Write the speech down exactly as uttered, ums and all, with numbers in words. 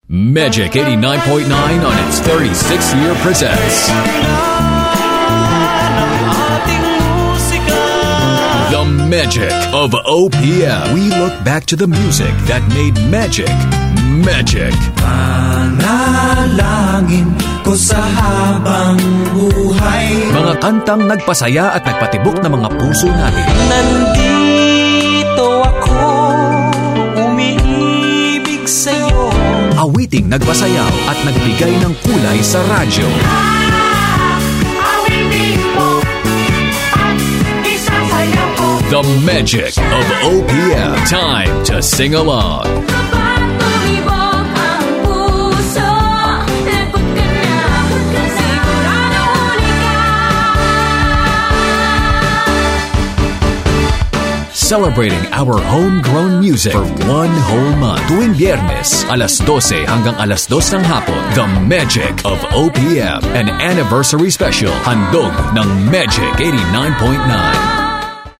Magic eighty-nine point nine on its thirty-sixth year presents The Magic of O P M. We look back to the music that made magic, magic. Panalangin ko sa habang buhay. Mga kantang nagpasaya at nagpatibok ng mga puso natin. Nandito ako, umiibig sa'yo. Awiting nagpasayaw at nagbigay ng kulay sa radyo. The Magic of O P M. Time to sing along. Celebrating our homegrown music for one whole month. Tuwing Biyernes, alas dose hanggang alas dos ng hapon. The Magic of O P M. An anniversary special. Handog ng Magic eighty-nine point nine.